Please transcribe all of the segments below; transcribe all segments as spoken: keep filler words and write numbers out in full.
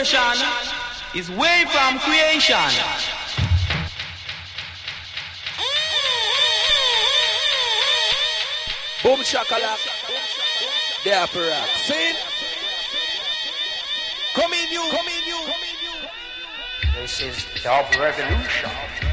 Revolution is way from creation. Boom shakalak, there for rock. Sing. Come in you, come in you, come in you. This is Dub Revolution.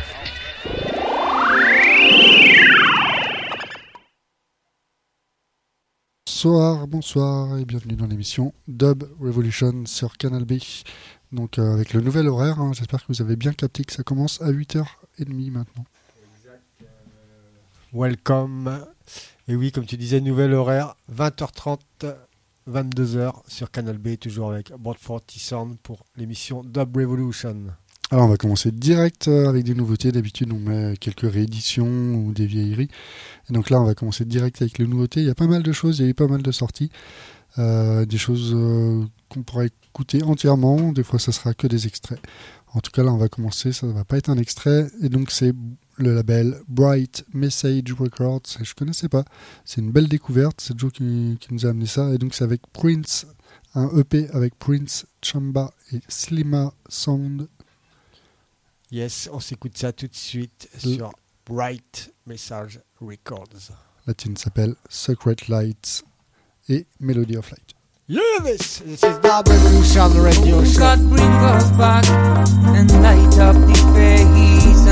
Bonsoir, bonsoir et bienvenue dans l'émission Dub Revolution sur Canal B. Donc euh, avec le nouvel horaire, hein, j'espère que vous avez bien capté que ça commence à huit heures trente maintenant. Exact. Euh, welcome. Et oui, comme tu disais, nouvel horaire, vingt heures trente, vingt-deux heures sur Canal B, toujours avec Broad quarante Sound pour l'émission Dub Revolution. Alors on va commencer direct avec des nouveautés. D'habitude on met quelques rééditions ou des vieilleries. Et donc là on va commencer direct avec les nouveautés. Il y a pas mal de choses, il y a eu pas mal de sorties. Euh, des choses euh, qu'on pourra écouter entièrement. Des fois ça sera que des extraits. En tout cas là on va commencer, ça ne va pas être un extrait. Et donc c'est le label Bright Message Records. Je ne connaissais pas. C'est une belle découverte. C'est Joe qui, qui nous a amené ça. Et donc c'est avec Prince, un E P avec Prince, Chamba et Slima Sound. Yes, on s'écoute ça tout de suite L- sur Bright Message Records. La tune s'appelle Secret Lights et Melody of Light. Yeah, this, this is Dub Revolution Radio Show. God bring us back and light up the face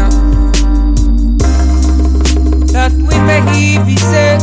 that we may be set.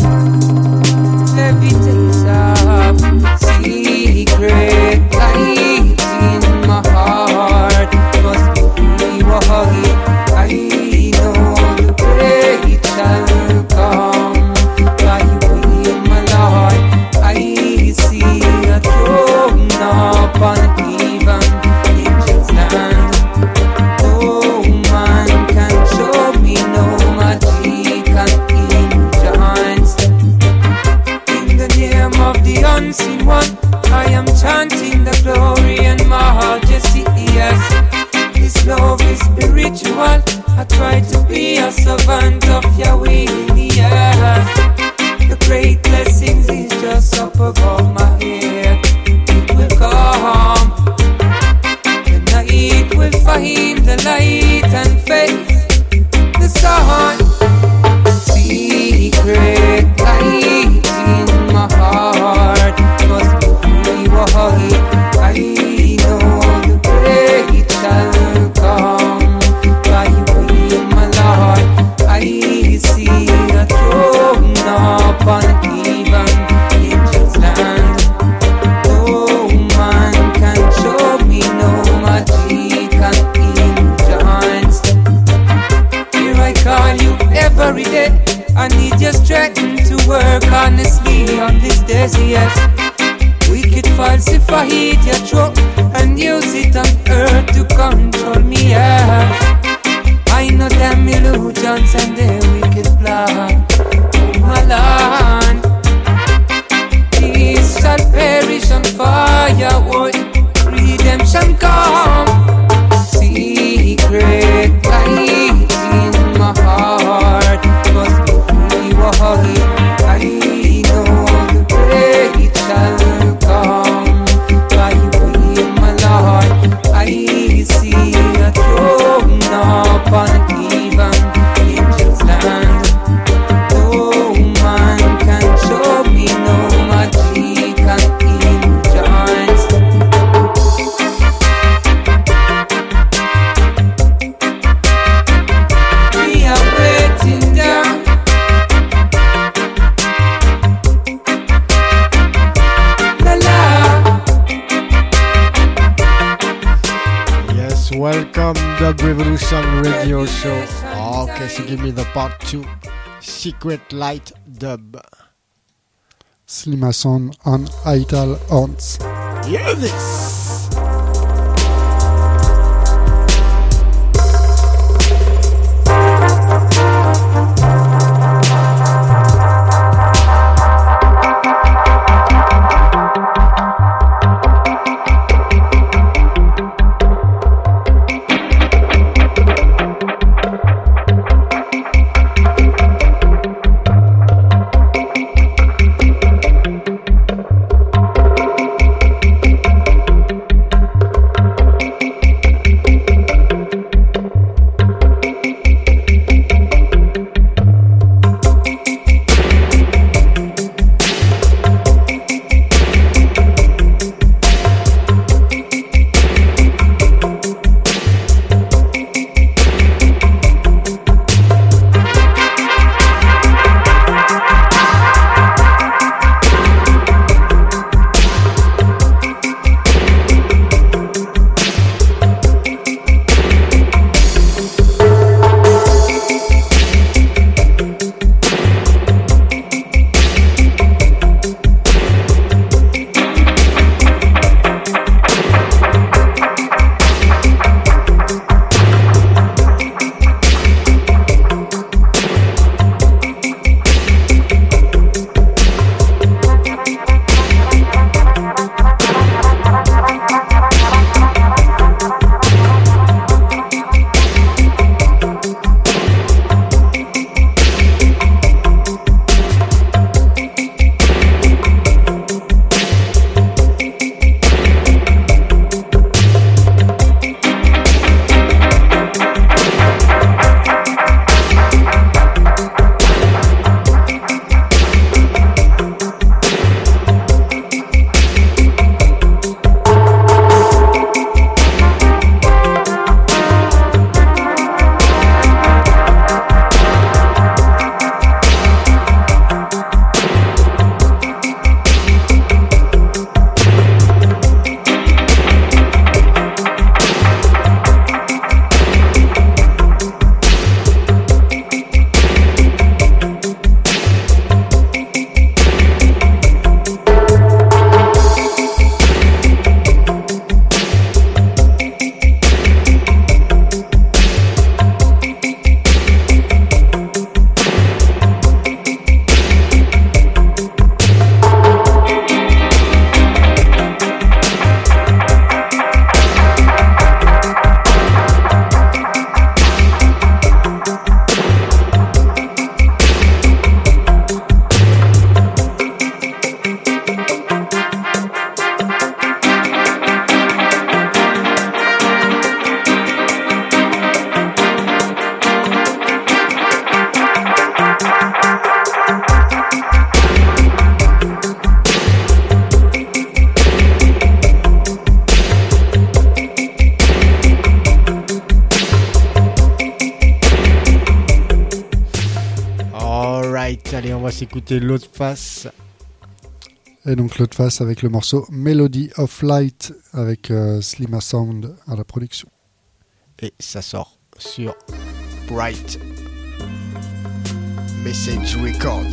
Levitate of secret light in my heart. Must be free, I know the great shall come. By will, my Lord, I see a throne upon even angels land. No man can show me no magic and enchants. In the name of the unseen one, I am chanting the glory and majesty, yes. This love is spiritual. I try to be a servant of Yahweh, yes. The great blessings is just up above my head. It will come. The night will find the light and face the sun. Secret light in my heart must be free. I know the great shall come. By will, my Lord, I see a throne upon even angels land. No man can show me no magic and enchants. Here I call you every day. I need your strength to work honestly on this day, yes. Wicked falsify your throat and use it on earth to control me, yes. I know them illusions and their wicked plan. Oh my land, these shall perish on fire, would redemption come. Secret light in my heart must be free. I know the great shall come. By will, my Lord, I see a throne upon even angels land. No man can show me no magic and enchants. We are waiting down. La la. Yes, welcome Dub Revolution Radio Show. Okay, so give me the part two. Secret Light Dub. Slima Sound on Ital Horns. Hear this! va s'écouter l'autre face. Et donc l'autre face avec le morceau Melody of Light avec euh, Slima Sound à la production. Et ça sort sur Bright Message Records.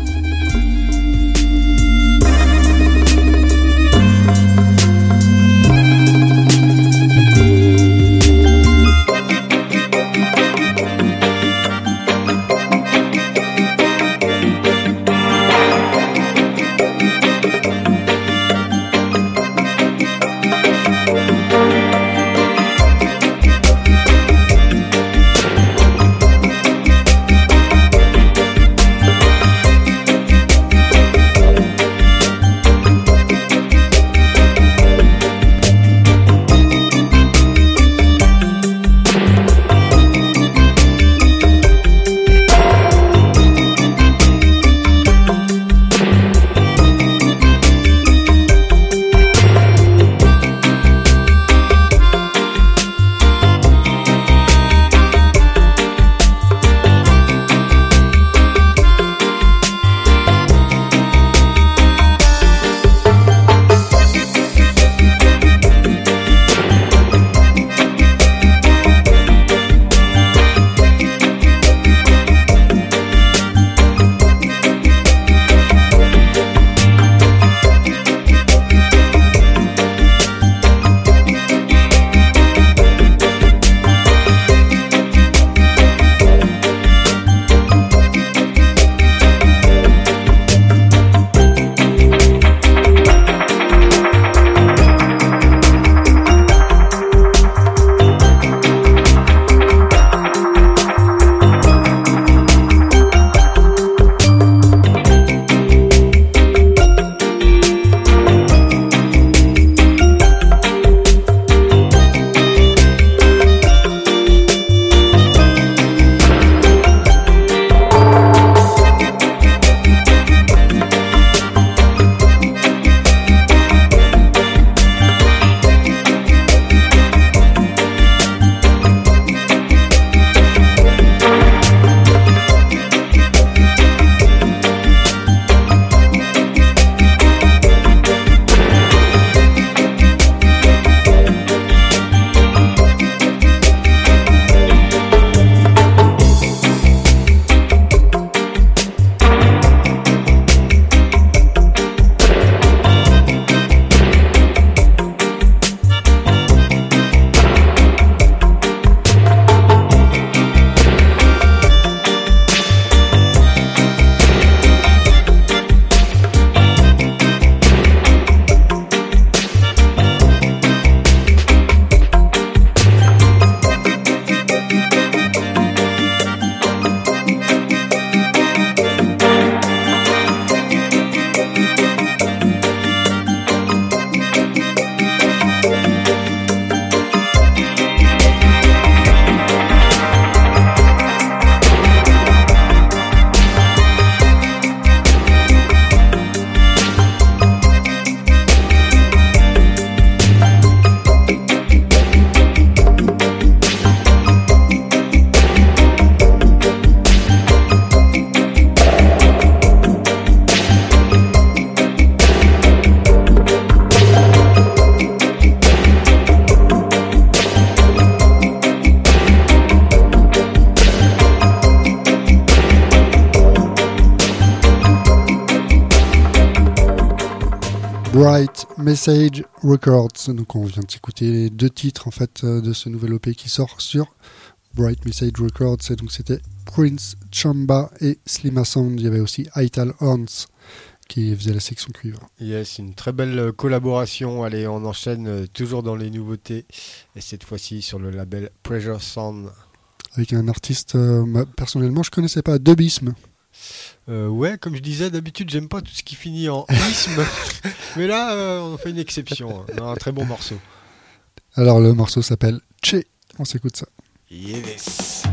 Bright Message Records. Donc on vient de s'écouter deux titres en fait de ce nouvel O P qui sort sur Bright Message Records. Et donc c'était Prince Chamba et Slima Sound. Il y avait aussi Ital Horns qui faisait la section cuivre. Yes, une très belle collaboration. Allez, on enchaîne toujours dans les nouveautés et cette fois-ci sur le label Pressure Sound. Avec un artiste, euh, personnellement je connaissais pas, Dubism. Euh, ouais, comme je disais, d'habitude j'aime pas tout ce qui finit en isme, mais là euh, on fait une exception. On a un très bon morceau. Alors le morceau s'appelle Che. On s'écoute ça. Yes.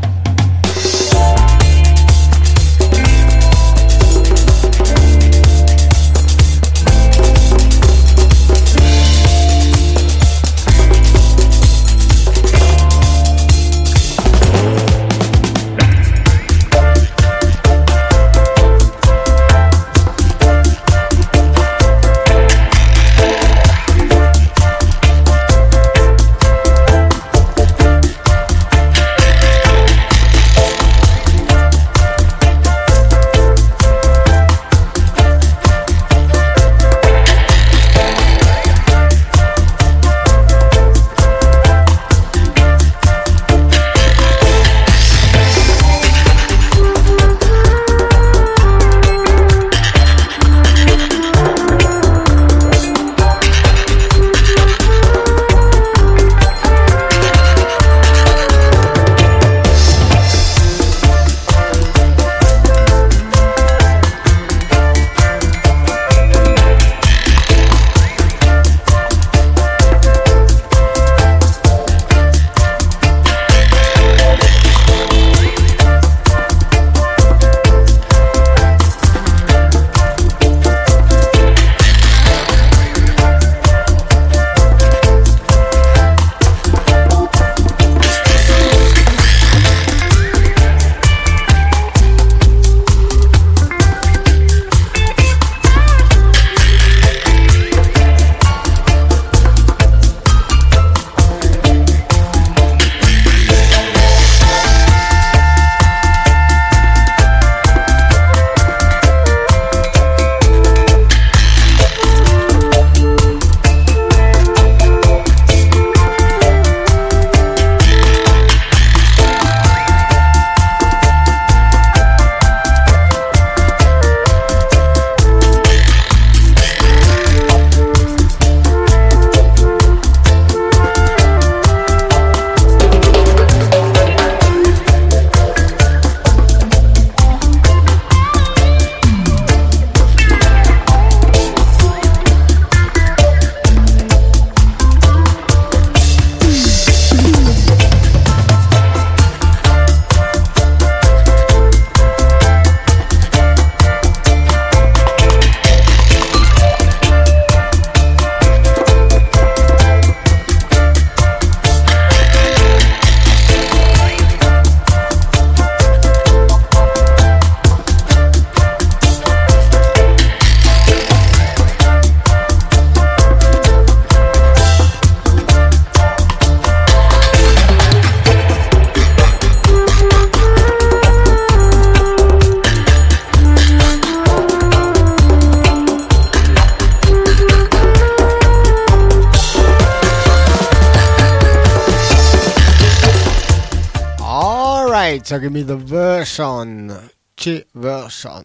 Alright, so give me the version. Che version.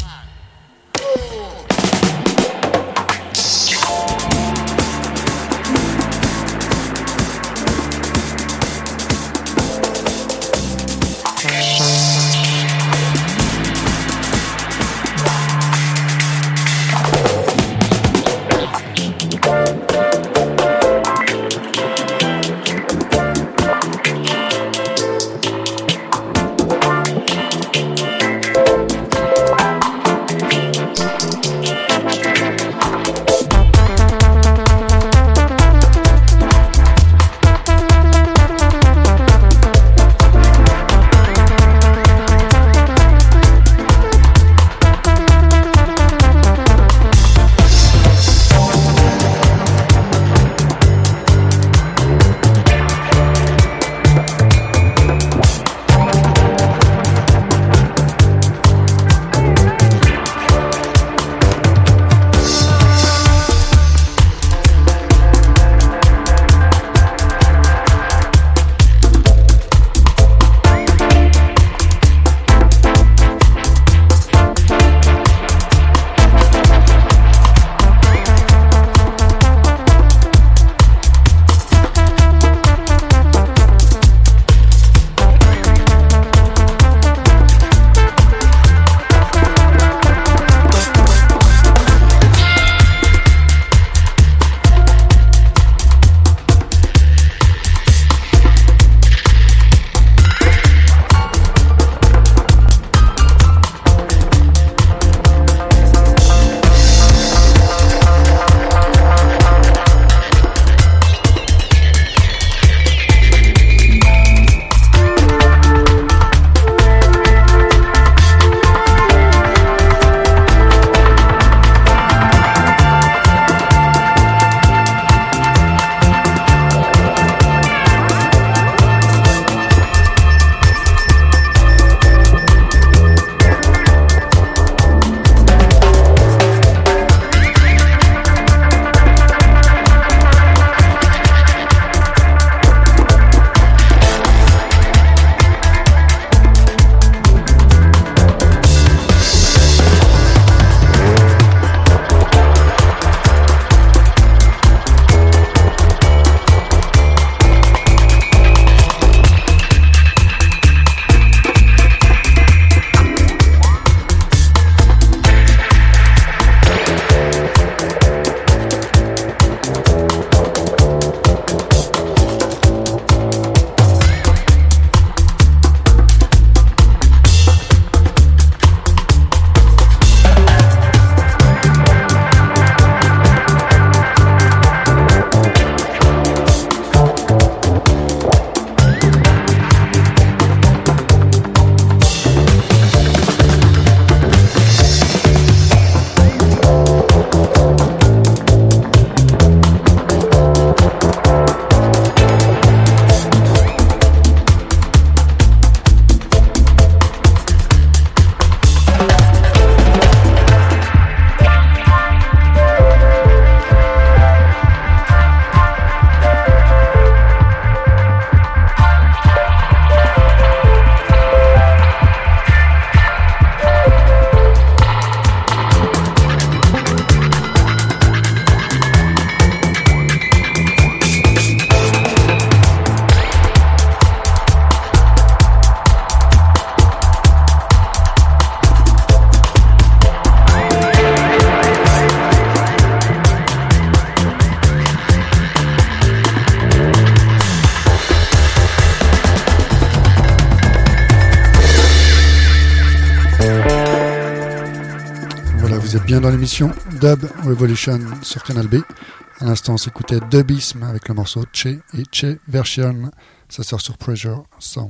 bien dans l'émission Dub Revolution sur Canal B. À l'instant, on s'écoutait Dubism avec le morceau Che et Che Version. Ça sort sur Pressure Sound.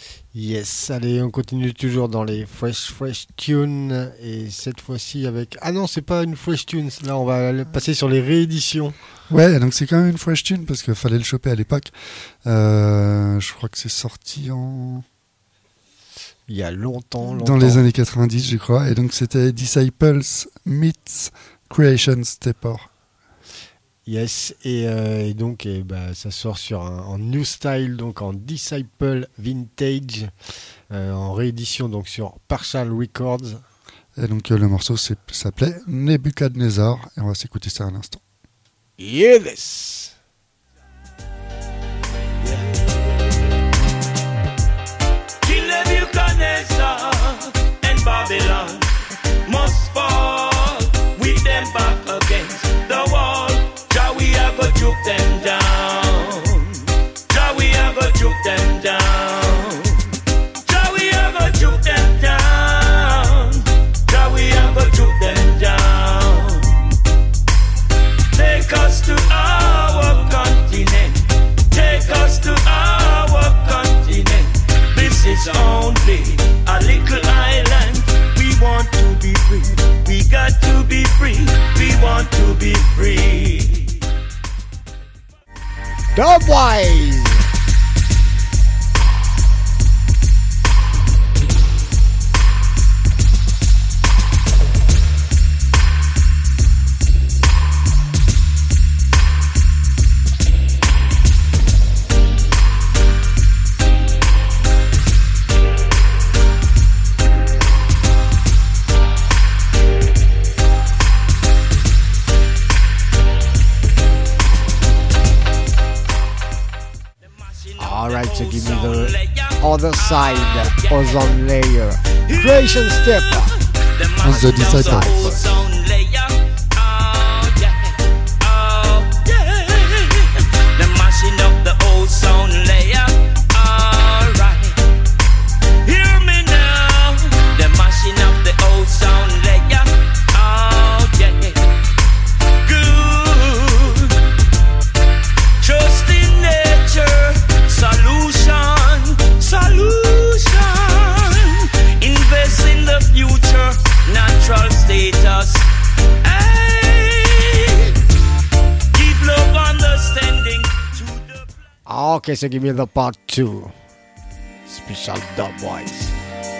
Yes, allez, on continue toujours dans les fresh, fresh tunes. Et cette fois-ci avec... Ah non, c'est pas une fresh tune. Là, on va passer sur les rééditions. Ouais, donc c'est quand même une fresh tune parce qu'il fallait le choper à l'époque. Euh, je crois que c'est sorti en... Il y a longtemps, longtemps. Dans les années quatre-vingt-dix, je crois. Et donc, c'était Disciples meets Creation Stepper. Yes, et, euh, et donc et bah, ça sort sur un en new style, donc en Disciple Vintage. euh, en réédition donc sur Partial Records. Et donc euh, le morceau c'est- s'appelait Nebuchadnezzar et on va s'écouter ça à l'instant. Hear this! King Nebuchadnezzar and Babylon must fall with them back against the wall. Jah we a go juke them down. Jah we a go juke them down. Jah we a go juke them down. Jah we a go juke them down. Take us to our continent. Take us to our continent. This is only a little island. We want to be free. We got to be free. We want to be free. Dubwise! Alright, so give me the other side, ozone layer. Creation step. On the Disciple. Ozone layer. Oh, yeah. Oh, yeah. They're mashing up the ozone layer. Alright. Hear me now. They're mashing up the ozone layer. Oh, yeah. Good. Trust in nature. Solution. Solution. Invest in the future. Natural status. Hey. Give love understanding to the. Okay, so give me the part two. Special Dubwise.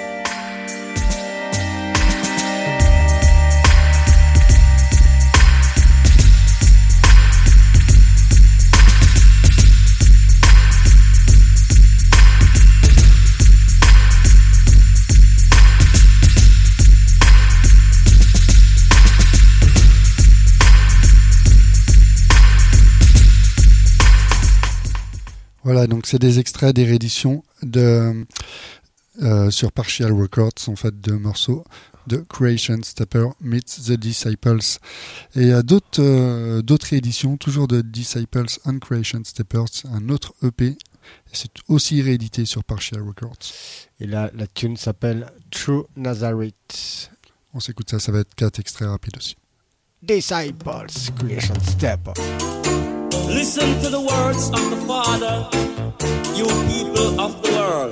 Voilà, donc c'est des extraits des rééditions de, euh, sur Partial Records, en fait, de morceaux de Creation Stepper meets The Disciples. Et il y a d'autres euh, d'autres rééditions, toujours de Disciples and Creation Steppers, un autre E P. Et c'est aussi réédité sur Partial Records. Et là, la tune s'appelle True Nazareth. On s'écoute ça, ça va être quatre extraits rapides aussi. Disciples, Creation Step. Listen to the words of the Father, you people of the world.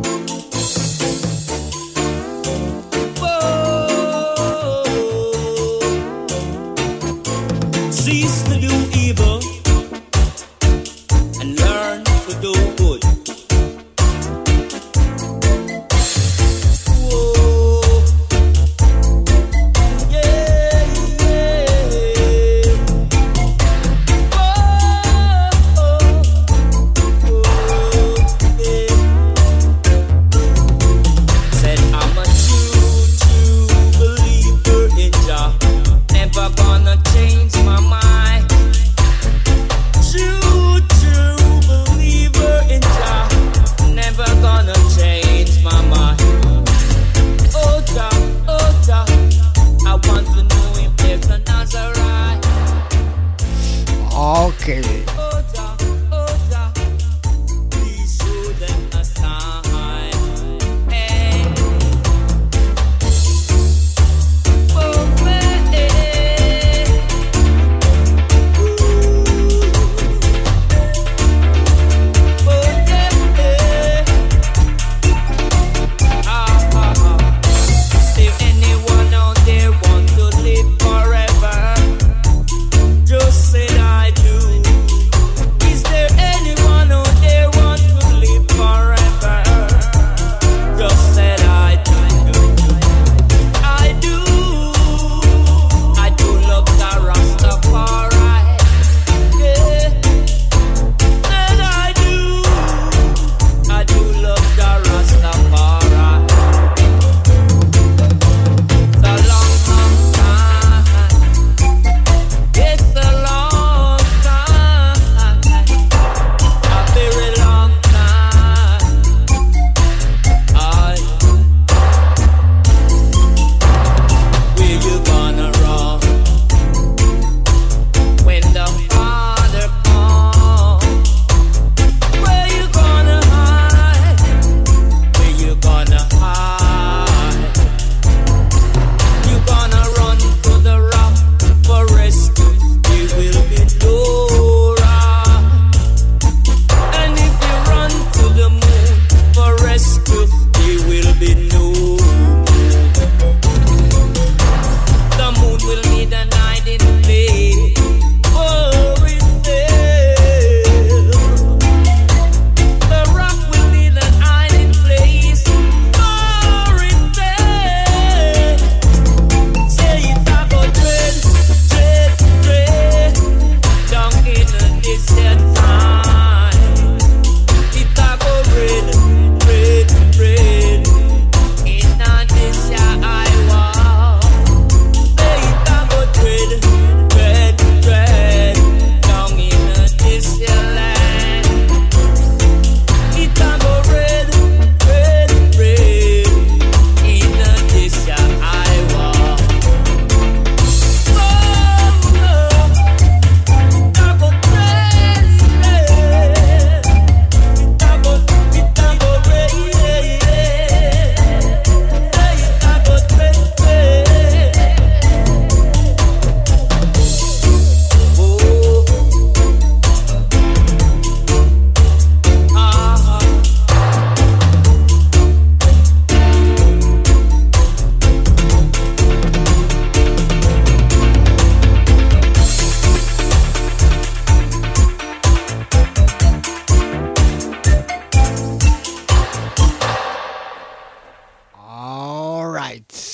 Whoa. Cease to do evil and learn to do good. Whoa. Yeah, yeah.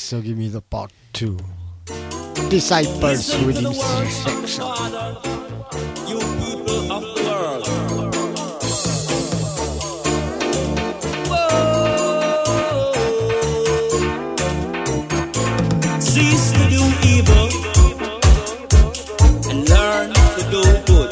so give me the part two. Disciples within section. You people of the world. Whoa. Cease to do evil and learn to do good.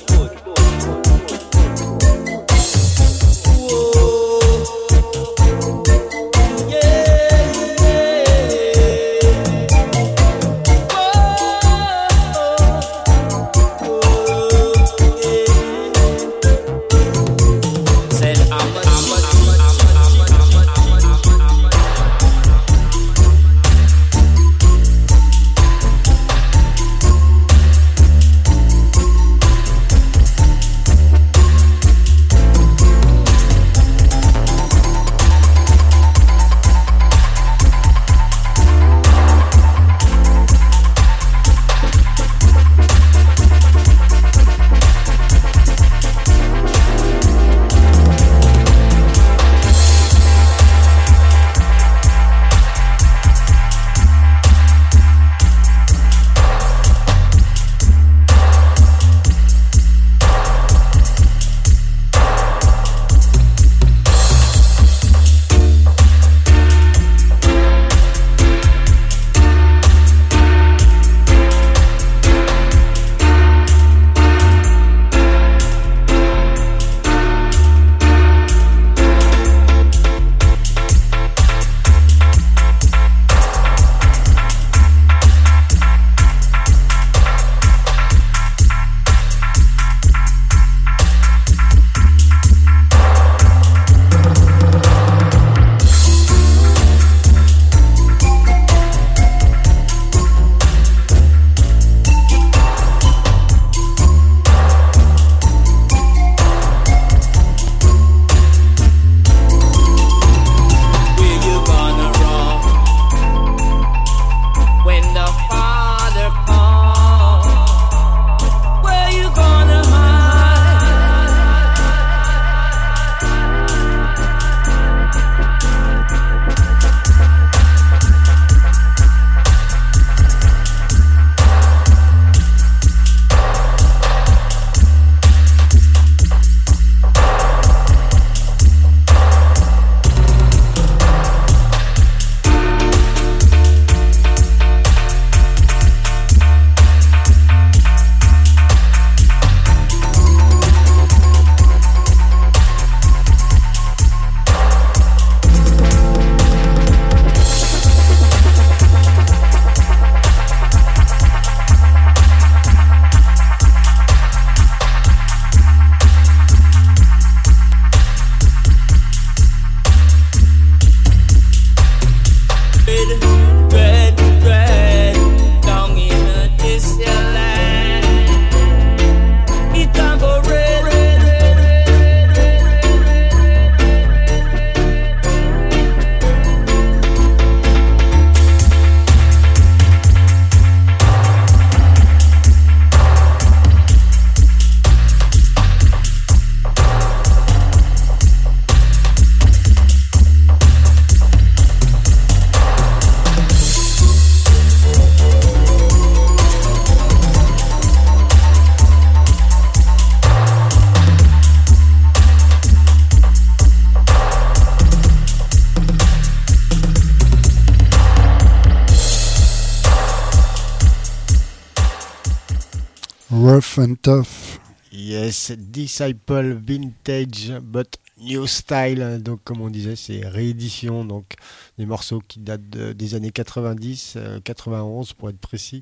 Rough and Tough. Yes, Disciple Vintage but New Style. Donc comme on disait, c'est réédition, donc des morceaux qui datent de, des années quatre-vingt-dix, euh, quatre-vingt-onze pour être précis,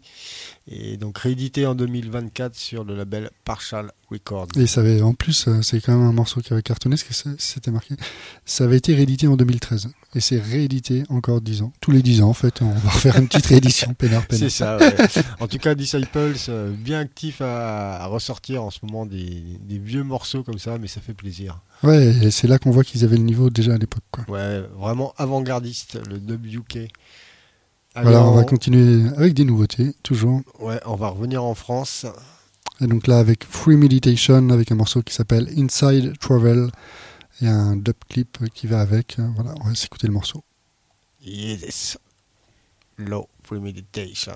et donc réédité en deux mille vingt-quatre sur le label Partial Records. Et ça avait, en plus, c'est quand même un morceau qui avait cartonné, ce que c'était marqué. Ça avait été réédité en deux mille treize. Et c'est réédité encore dix ans. Tous les dix ans, en fait, on va refaire une petite réédition, peinard, peinard. C'est ça, ouais. En tout cas, Disciples, euh, bien actif à, à ressortir en ce moment des, des vieux morceaux comme ça, mais ça fait plaisir. Ouais, et c'est là qu'on voit qu'ils avaient le niveau déjà à l'époque, quoi. Ouais, vraiment avant-gardiste, le dub U K. Alors, voilà, on va continuer avec des nouveautés, toujours. Ouais, on va revenir en France. Et donc là, avec Free Meditation, avec un morceau qui s'appelle Inside Travel, et un dub clip qui va avec. Voilà, on va s'écouter le morceau. Yes. Low Premeditation.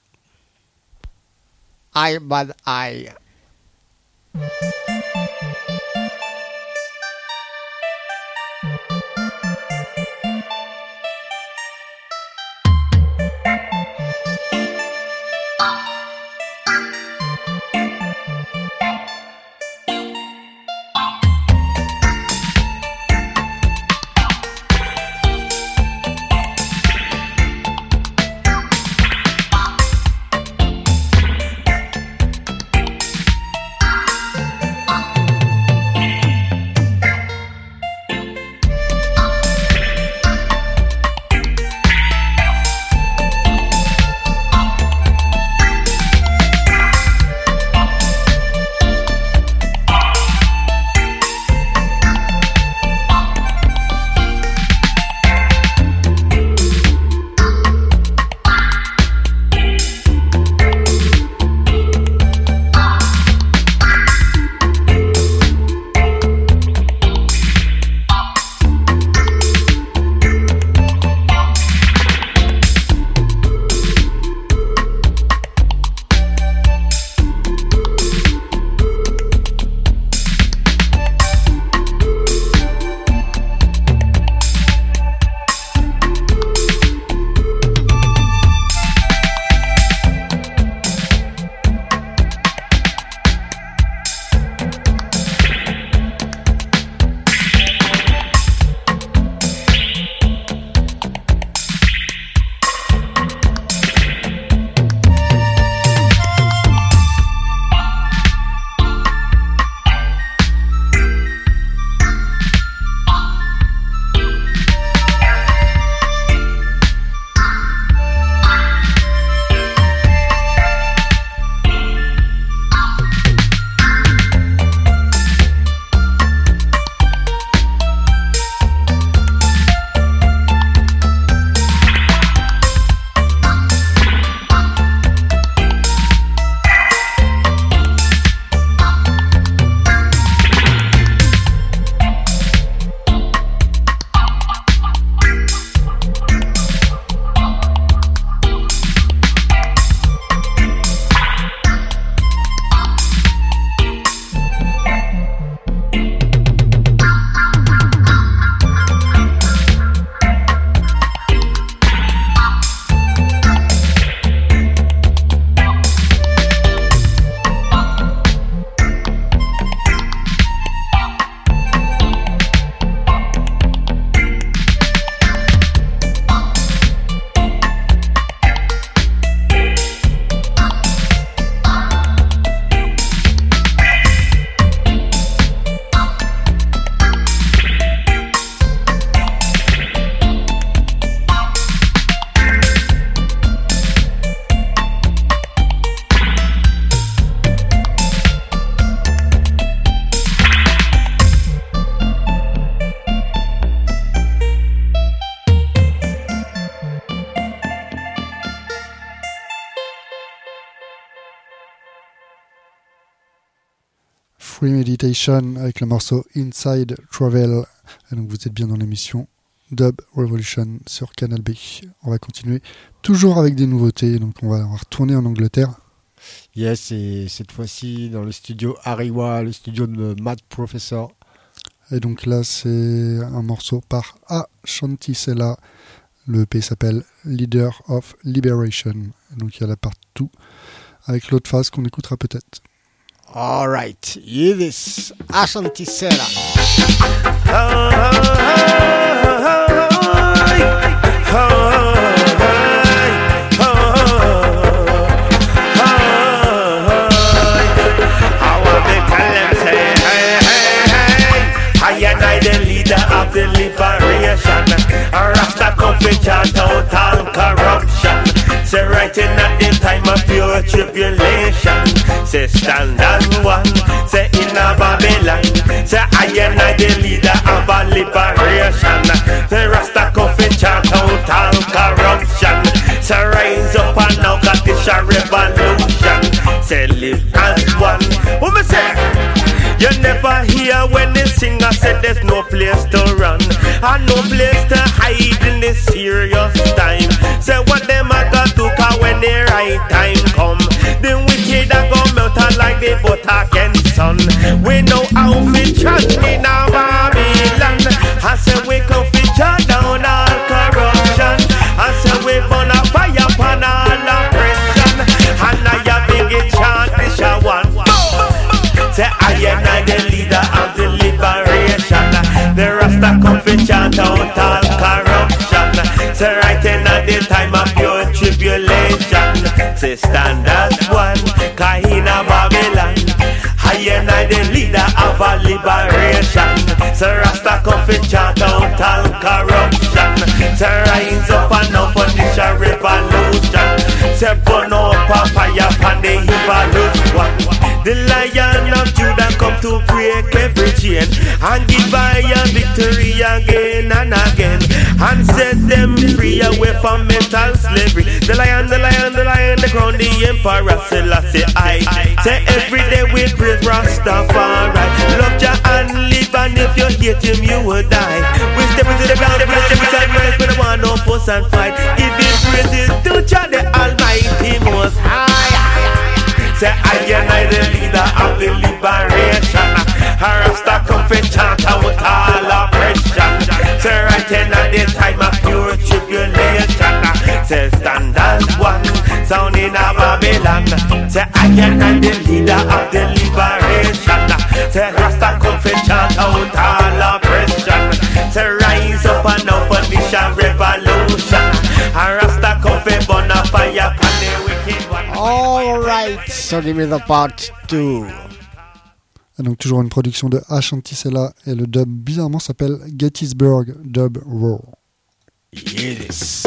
I bad I. Premeditation avec le morceau Inside Travel. Et donc vous êtes bien dans l'émission Dub Revolution sur Canal B. On va continuer toujours avec des nouveautés. Donc on va, on va retourner en Angleterre. Yes, et cette fois-ci dans le studio Ariwa, le studio de Mad Professor. Et donc là c'est un morceau par Ashanti Sela. Le E P s'appelle Leader of Liberation. Et donc il y a la partout avec l'autre phase qu'on écoutera peut-être. Alright, hear this, Ashanti Sela. Of the liberation, a Rasta come to chant out all corruption. Say right in at the time of pure tribulation. Say stand and one. Say in a Babylon. Say I am not the leader of a liberation. The Rasta come to chant out all corruption. Say rise up and now got this a revolution. Say live as one. What me say? You never hear hear when the singer said there's no place to run and no place to hide in this serious time. Say what them a got to cause when the right time come, the wicked a go melt like the butter against sun. We know how we chat in our Babylon. I say we come fi shut down all corruption. I say we burn a fire upon all oppression. And I a big chant this a one. Say I and I the leader of the liberation. The Rasta come fi chant out all corruption. Say right in at the time of your tribulation. Say stand as one, Kahina Babylon. I and I the leader of a liberation. Say Rasta come fi chant out all corruption. Say rise up and now furnish a revolution. Say burn up a fire upon the evilest one. The Lion of Judah come to break every chain and give I a victory again and again and set them free away from mental slavery. The Lion, the Lion, the Lion, the crown, the Emperor Selassie I. Say every day we praise Rastafari. Love Jah and live, and if you hate him you will die. We step into the ground, we step inside rise, we don't want no fuss and fight. Giving praises to Jah the Almighty Most High. Say I and I the leader of the liberation. Rasta come fi chant out all oppression. Say right in at the time of pure tribulation. Say stand as one, sound in a Babylon. Say I and I the leader of the liberation. Say Rasta come fi chant out all oppression. Say rise up and now furnish a revolution. Rasta come fi burn a fire upon the wicked one. All right, so give me the part two. Et donc toujours une production de Ashantissela et le dub bizarrement s'appelle Gettysburg Dub Raw. Yes.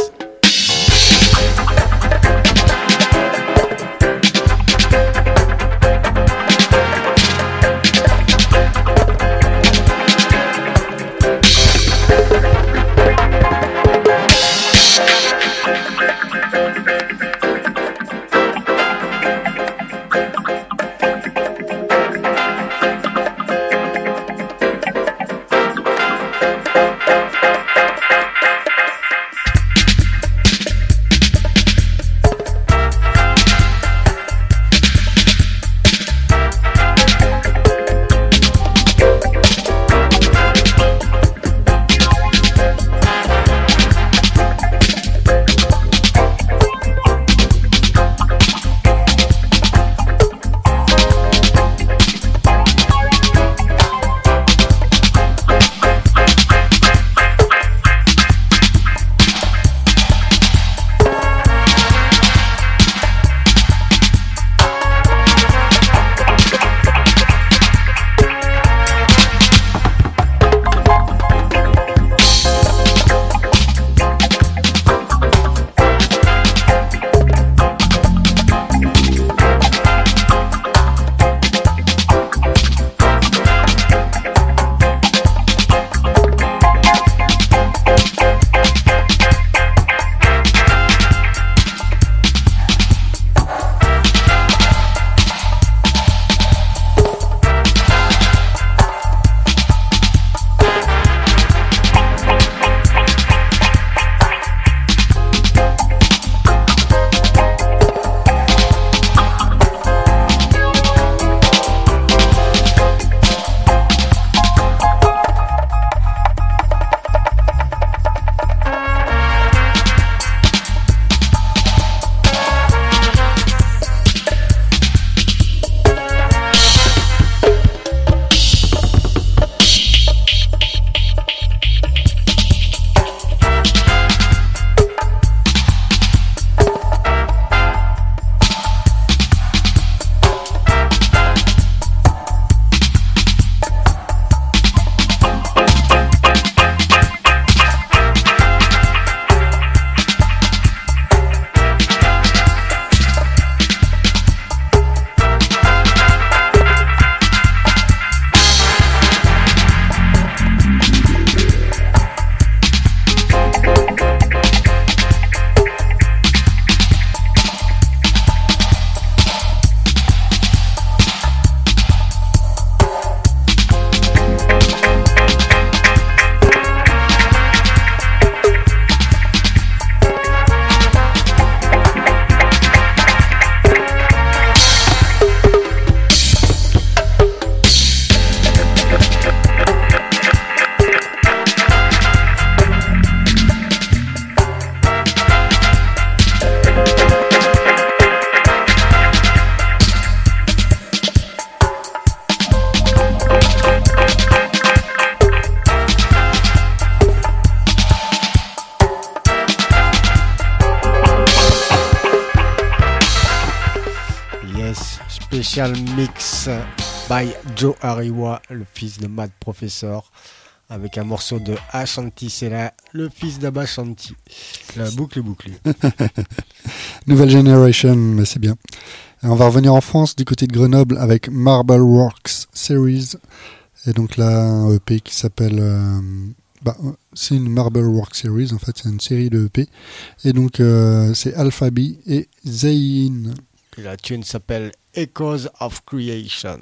Special Mix by Joe Ariwa, le fils de Mad Professor, avec un morceau de Ashanti. C'est là le fils d'Abba Shanti. La boucle est bouclée. Nouvelle Generation, mais c'est bien. Et on va revenir en France du côté de Grenoble avec Marble Works Series. Et donc là, un E P qui s'appelle... Euh, bah, c'est une Marble Works Series, en fait, c'est une série de E P. Et donc, euh, c'est Alphaby et Zayn. Et la tune s'appelle Echoes of Creation.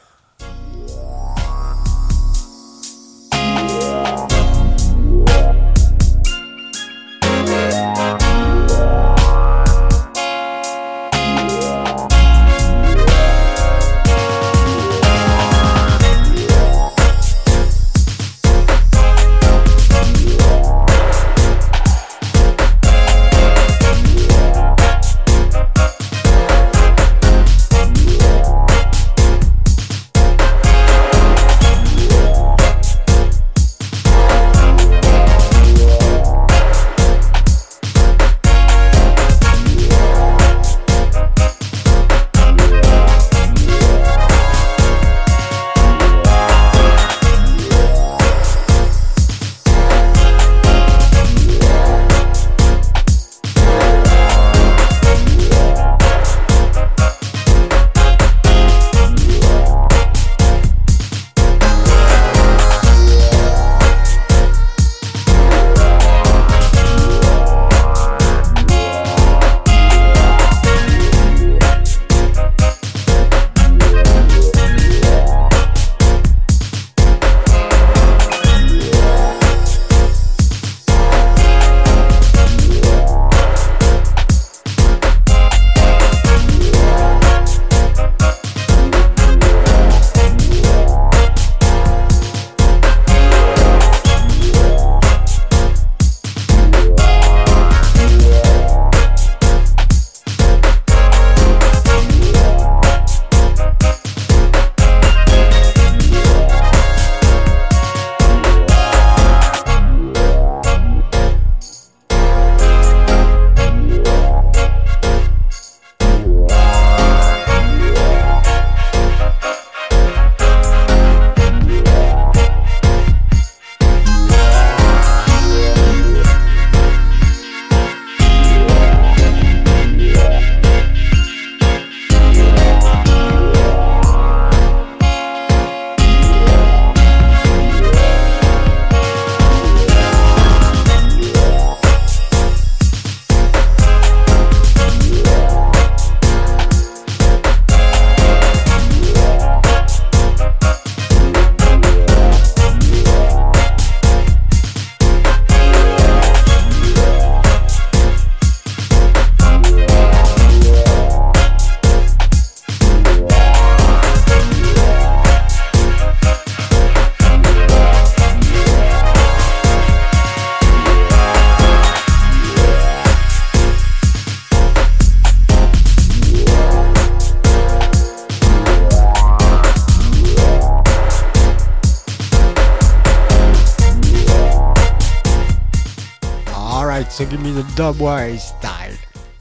So give me the dubwise style.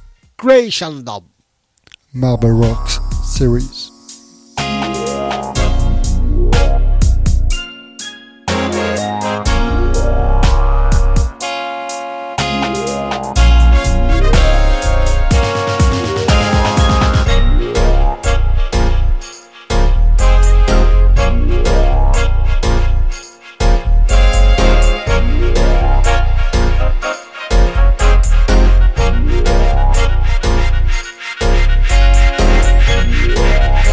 Creation dub. Marble Works Series. Yeah.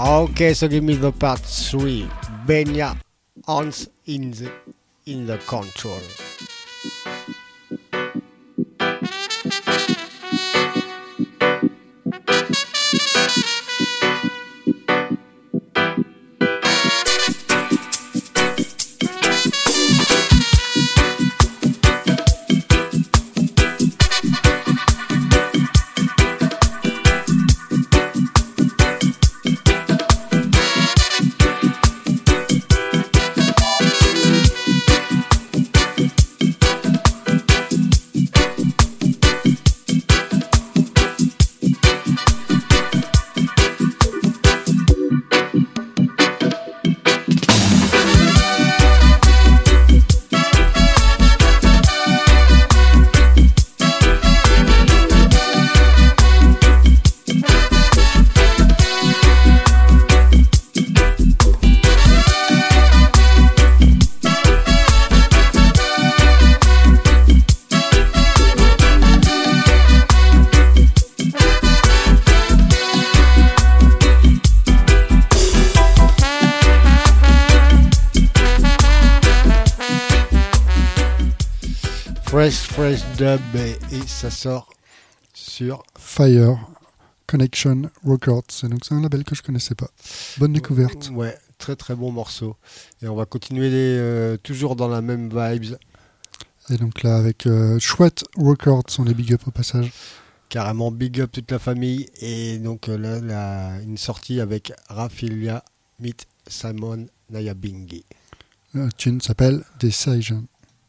Okay, so give me the part three. Benya, hands in the in the control. Fresh Fresh Dub et, et ça sort sur Fire Connection Records. Et donc c'est un label que je connaissais pas. Bonne découverte. Ouais, très très bon morceau. Et on va continuer les, euh, toujours dans la même vibes. Et donc là avec euh, Chouette Records, on les big up au passage. Carrément big up toute la famille. Et donc euh, là, là une sortie avec Rafilia Meet Simon Nyabinghi. Le tune s'appelle Decision.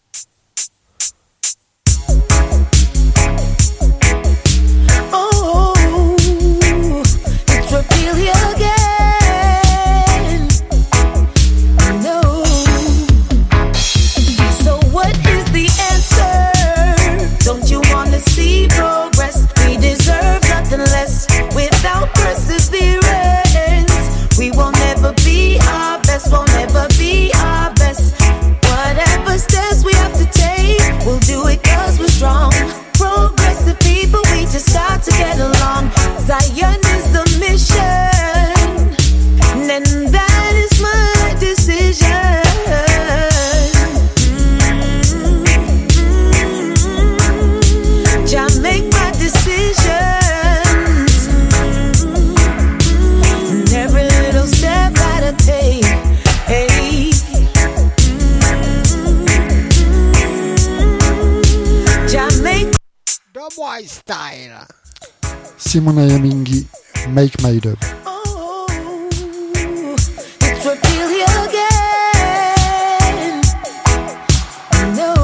Style. Simon Nyabinghi, Make My Dub. Oh, it's Rafilia again. No.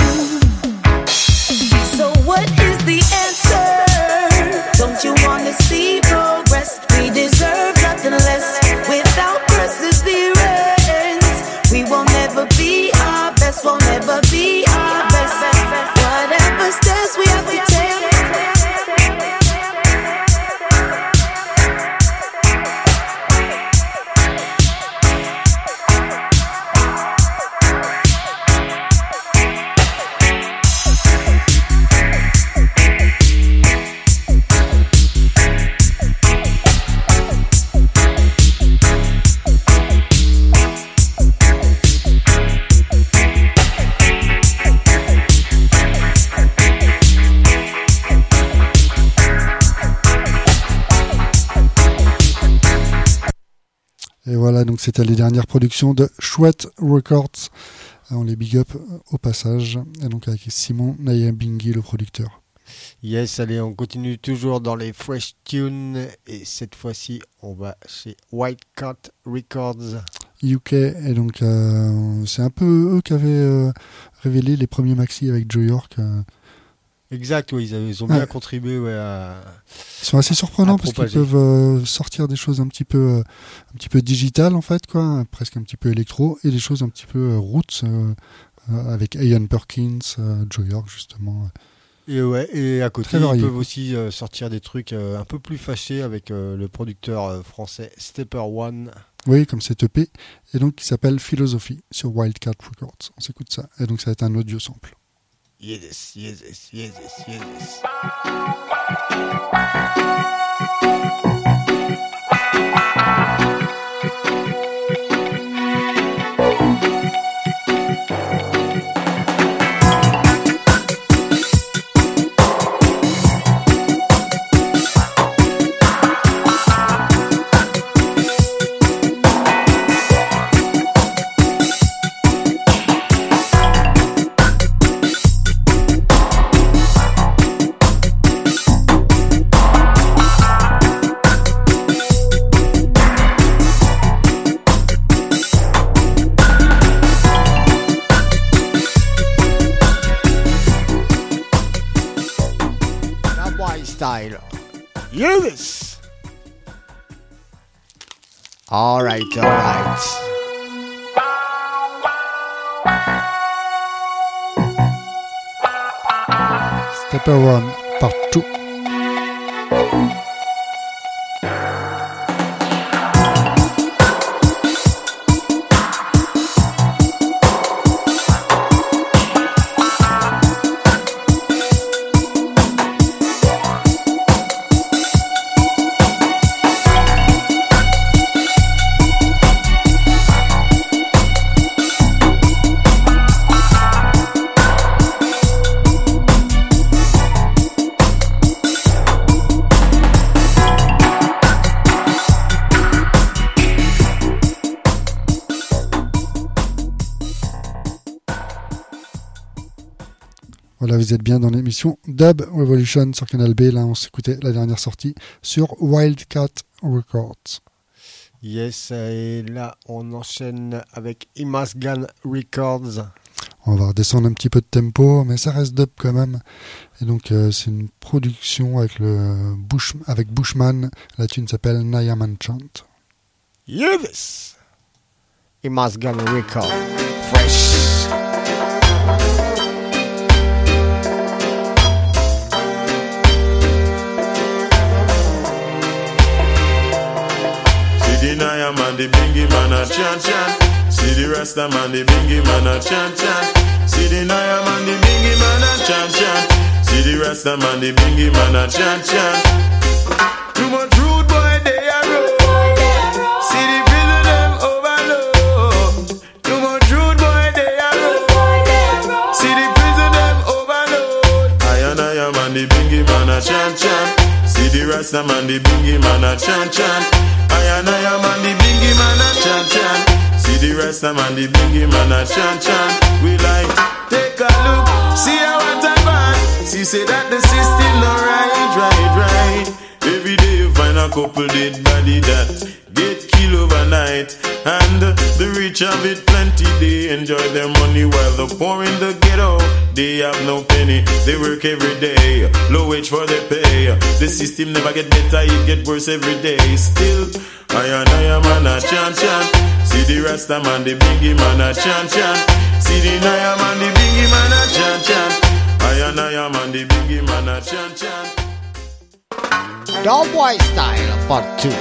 So what is the answer? Don't you want to see progress? We deserve nothing less. Without perseverance, we will never be our best. We'll never be our best. Whatever steps we have to take. Et voilà, donc c'était les dernières productions de Chouette Records. On les big up au passage. Et donc avec Simon Nyabinghi, le producteur. Yes, allez, on continue toujours dans les fresh tunes. Et cette fois-ci, on va chez White Cat Records. U K. Et donc, euh, c'est un peu eux qui avaient euh, révélé les premiers maxi avec Joe York. Euh. Exact, oui, ils, avaient, ils ont bien Ouais. contribué ouais, à. Ils sont assez surprenants à parce qu'ils propager. peuvent euh, sortir des choses un petit peu, euh, un petit peu digitales en fait, quoi, presque un petit peu électro, et des choses un petit peu euh, roots euh, euh, avec Ian Perkins, euh, Joe York justement. Et ouais, et à côté, Très ils varié. peuvent aussi euh, sortir des trucs euh, un peu plus fâchés avec euh, le producteur euh, français Stepper One. Oui, comme cet E P, et donc qui s'appelle Philosophy sur Wildcat Records. On s'écoute ça, et donc ça va être un audio sample. Yes, yes, yes, yes, yes. style. Yes. All right, all right. Step One, part two. Voilà, vous êtes bien dans l'émission Dub Revolution sur Canal B. Là, on s'écoutait la dernière sortie sur Wildcat Records. Yes, et là, on enchaîne avec Imasgan Records. On va redescendre un petit peu de tempo, mais ça reste dub quand même. Et donc, euh, c'est une production avec, le Bush, avec Bushman. La tune s'appelle Nyaman Chant. Yes! Imasgan Records. Fresh. See the Naya man, the bingy man a chant chant. See the Rasta man, the bingy man a chant chant. See the Naya man, the bingy man a chant chant. See the Rasta man, the bingy man a chant chant. Too much rude boy they a roll. See the prison them overload. Too much rude boy they a roll. See the prison them overload. I and I man, the bingy man a chant chant. See the Rasta man, the bingy man a chant chant. I and I am on the bingy man a chant chant. See the rest of man the bingy man a chant chant. We like take a look, see how what I want. See say that the system no right, right, right. Every day you find a couple dead body that get killed overnight. And the rich have it plenty, they enjoy their money while the poor in the ghetto, they have no penny. They work every day, low wage for their pay. The system never get better, it get worse every day. Still, I and I am man a chant chant. See the Rasta man, the bingy man a chant chant. See the Naya man, the bingy man a chant chant. I and I am man, the bingy man a chant chant. Dubwise style, part two.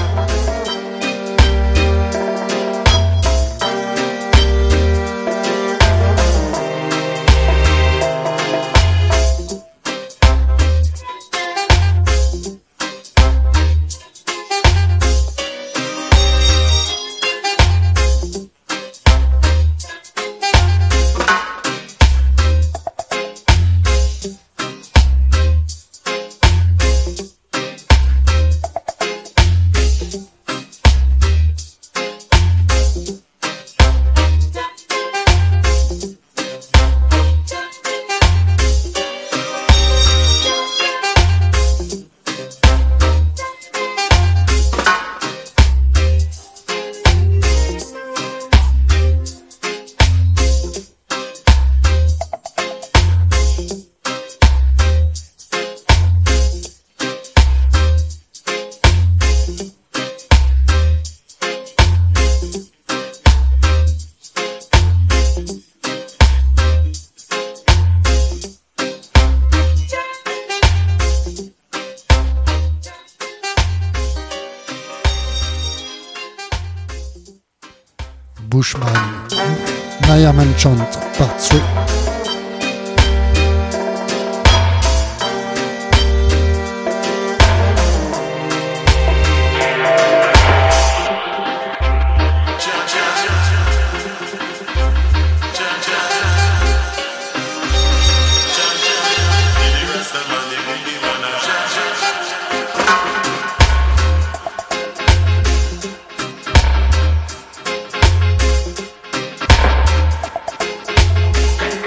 Bushman, Nyaman Chant, part three. Chant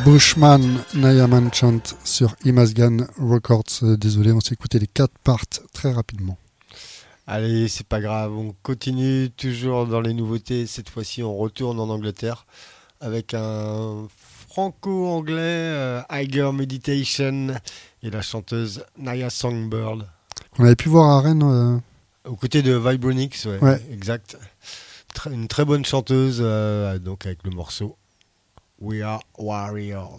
Bushman, Nayaman Chant sur Imasgan Records. Euh, désolé, on s'est écouté les quatre parts très rapidement. Allez, c'est pas grave, on continue toujours dans les nouveautés. Cette fois-ci, on retourne en Angleterre avec un franco-anglais, euh, Higher Meditation, et la chanteuse Naya Songbird. On avait pu voir à Rennes. Euh... Aux côtés de Vibronix, ouais, ouais. Exact. Très, une très bonne chanteuse, euh, donc avec le morceau We Are Warriors.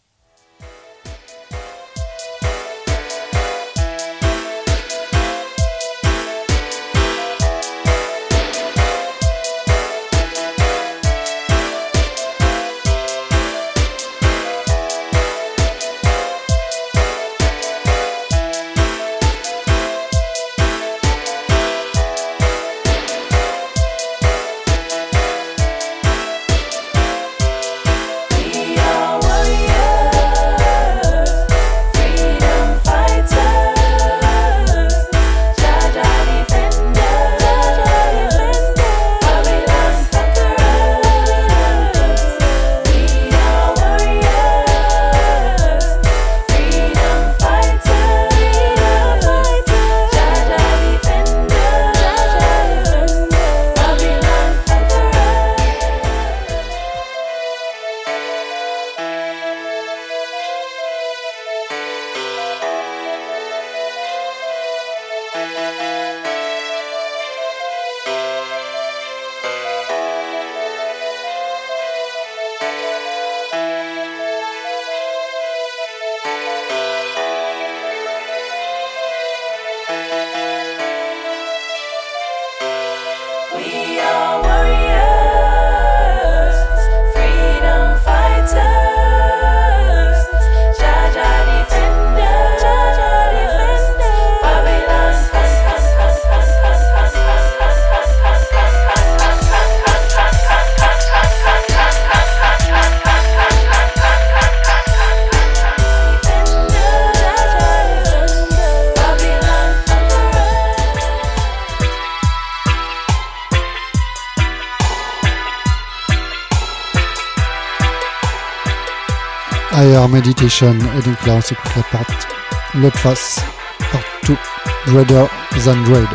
Higher Meditation, et donc là on s'écoute la part, l'autre face, part deux, Dreader Than Dread.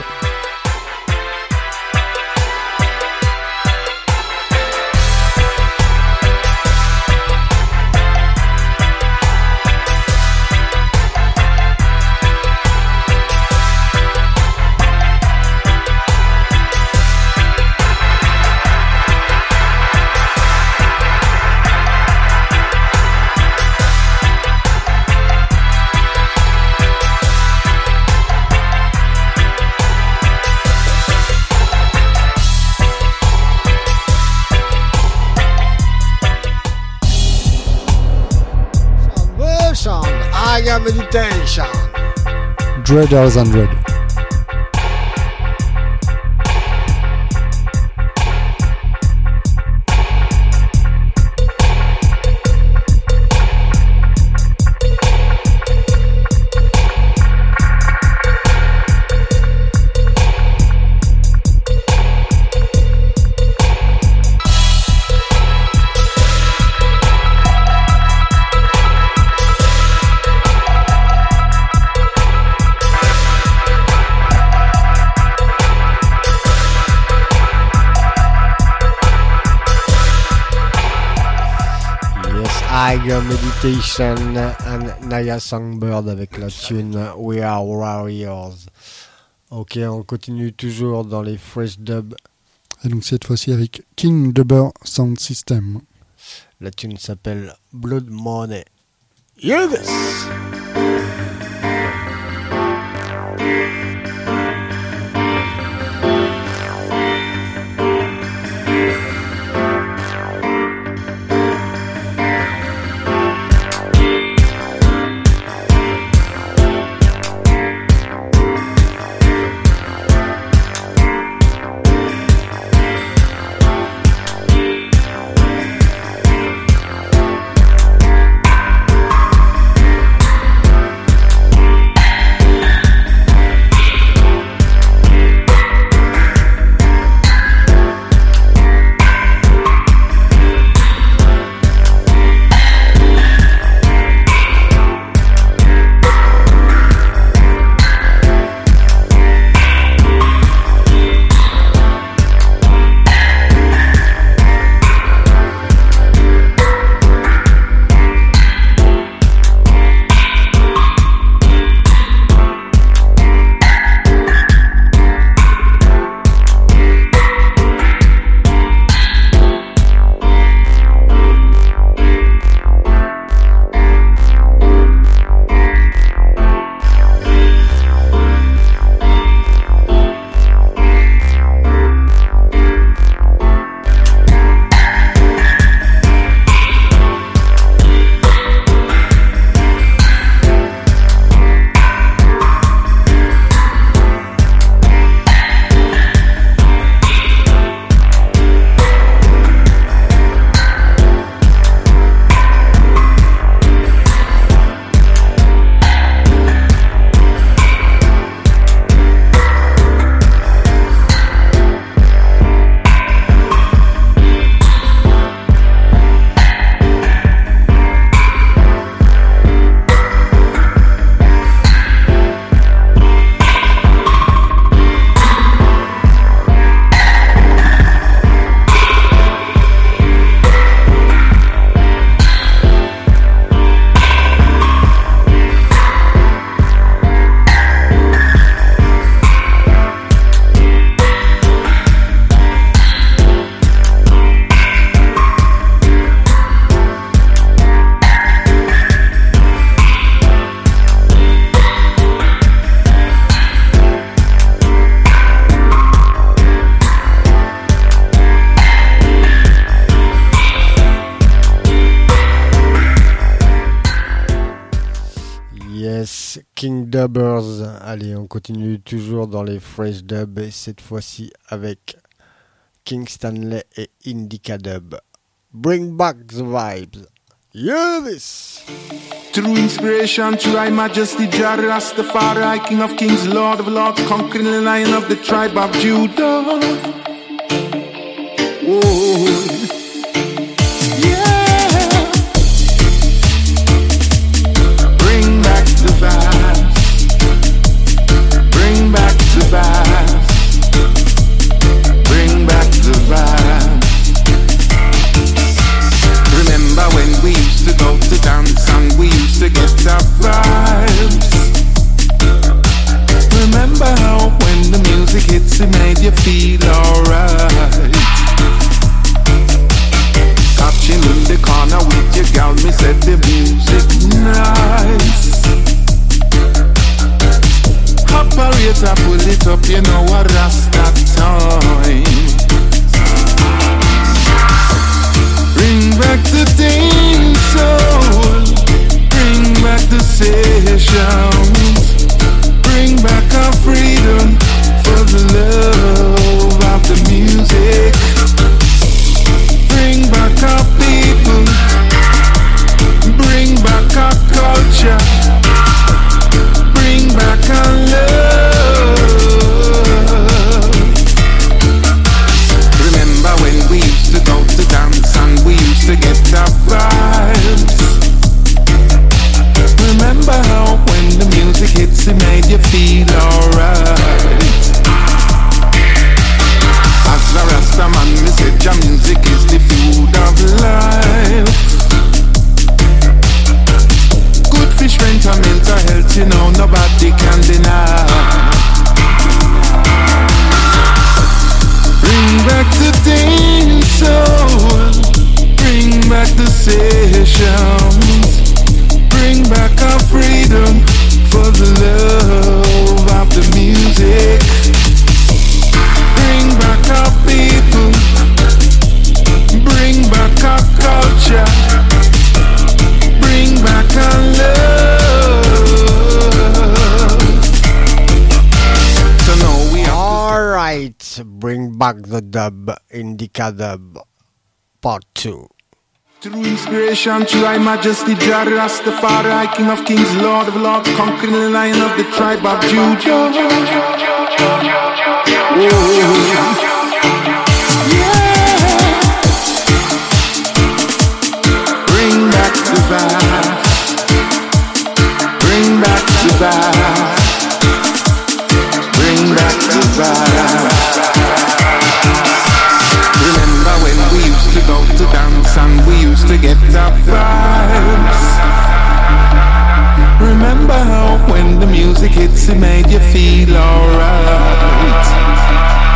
Meditation. Dreader Than Dread. Higher Meditation and Naya Songbird avec la tune We Are Warriors. Ok, on continue toujours dans les fresh dubs. Et donc cette fois-ci avec King Dubber Sound System. La tune s'appelle Blood Money. Yes! We'll be right back. King Dubbers. Allez, on continue toujours dans les fresh dub et cette fois-ci avec King Stanley et Indica Dub. Bring back the vibes. Hear this. True inspiration, true high majesty, Jah Rastafari, King of kings, Lord of lords, conquering the lion of the tribe of Judah. Oh, yeah. Bring back the vibes. Bring back the vibes. Bring back the vibes. Remember when we used to go to dance and we used to get our vibes. Remember how when the music hits it made you feel alright. Catching in the corner with your gal, me said the music nice. Operator, pull it up, you know what Rasta time. Bring back the dance soul, bring back the sessions, bring back our freedom for the love of the music. Bring back our people, bring back our culture, bring back our love. Remember when we used to go to dance and we used to get our vibes. Remember how when the music hits it made you feel alright. As the Rasta man me said your music is the food of life. Good for strength and mental health, you know nobody can deny. Bring back the dance soul, bring back the sessions, bring back our freedom for the love of the music. Bring back our people, bring back our culture, bring back our love. So now we have Alright, bring back the dub, Indica Dub, part two. True inspiration, true high majesty, Jah Rastafari, King of kings, Lord of lords, conquering the lion of the tribe of Judah. Oh, yeah. Bring back the vibes. Bring back the vibes. Bring back the vibes. Remember when we used to go to dance and we used to get our vibes. Remember how when the music hits it made you feel alright.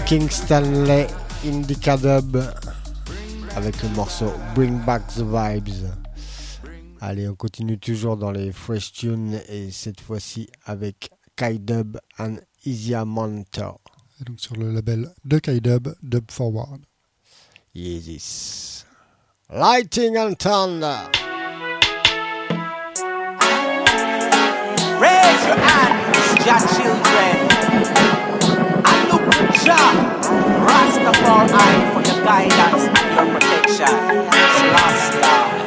King Stanley Indica Dub avec le morceau Bring Back the Vibes. Allez, on continue toujours dans les fresh tunes et cette fois-ci avec K-Dub and Easy Monter. Et donc sur le label de K-Dub, Dub Forward. Yes. Lighting and Thunder. Raise your hands, your children, and look to Jah, Rastafari, for your guidance and your protection. Selassie.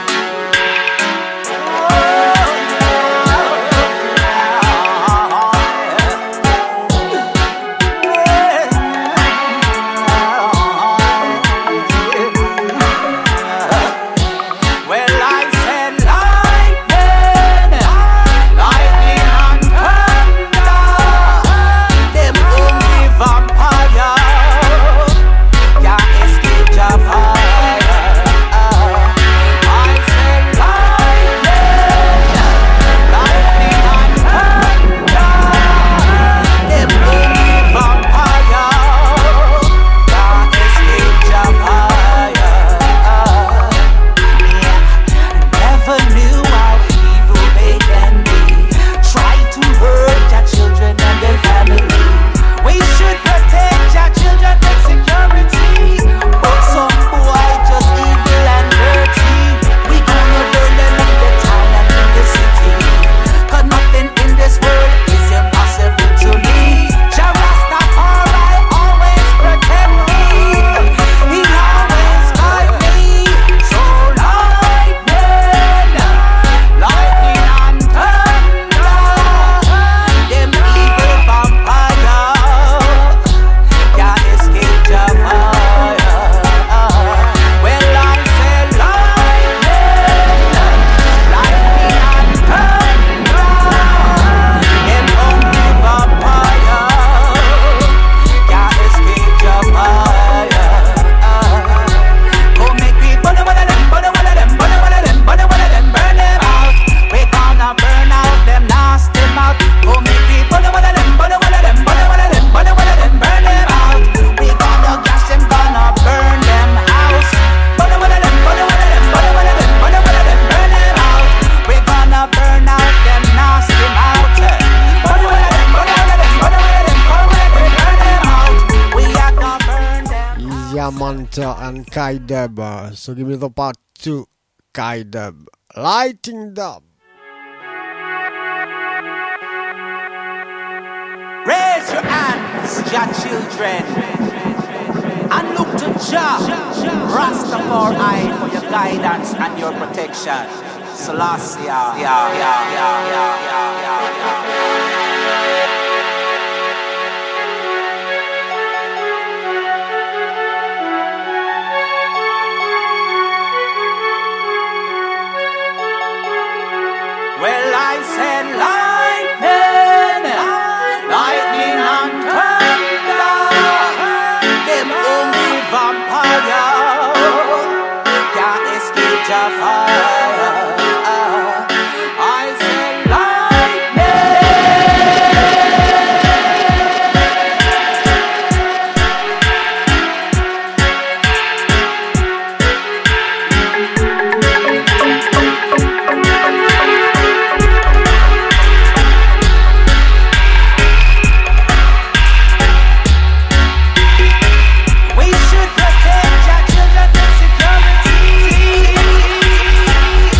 And K-Dub, so give me the part two, K-Dub, Lighting Dub. Raise your hands, your children, and look to Jah, Rastafari, for your guidance and your protection. Selassie, yeah, yeah, yeah, yeah, yeah, yeah, yeah. Well, I said lightning, lightning and thunder, them only vampire can't escape the fire. I said we should protect our children from security.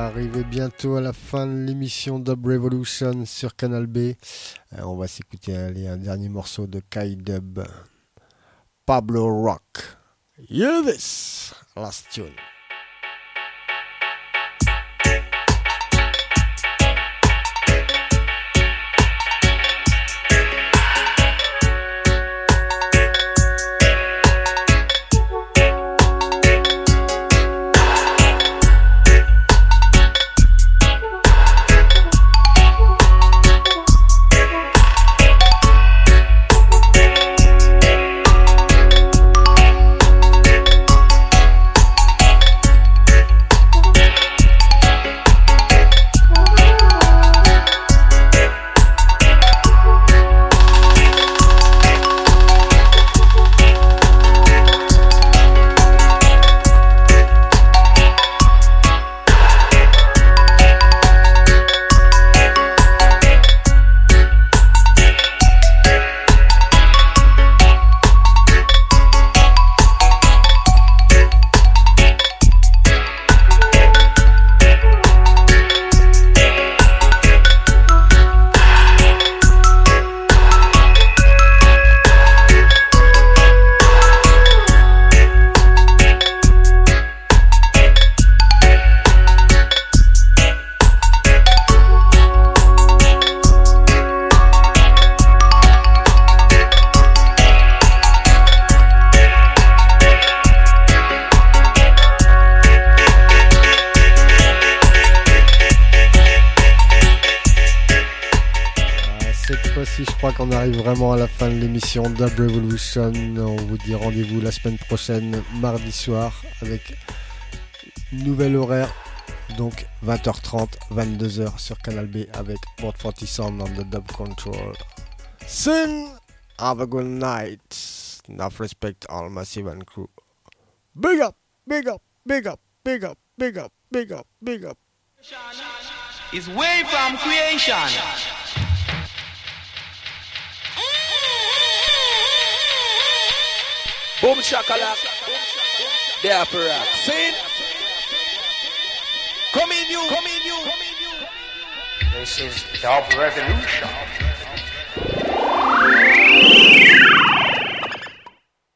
va arriver bientôt à la fin de l'émission Dub Revolution sur Canal B. Euh, on va s'écouter allez, un dernier morceau de Kai Dub, Pablo Rock. Hear this, last tune. On arrive vraiment à la fin de l'émission Dub Revolution. On vous dit rendez-vous la semaine prochaine, mardi soir, avec une nouvelle horaire. Donc vingt heures trente, vingt-deux heures sur Canal B avec Port forty Sound on the Dub Control. Sin, have a good night. Enough respect all Massive and crew. Big up, big up, big up, big up, big up, big up, big up. It's way from creation. Boom shakalak, there for rock. Sing. Come in you, come in you, come in you. This is Dub Revolution.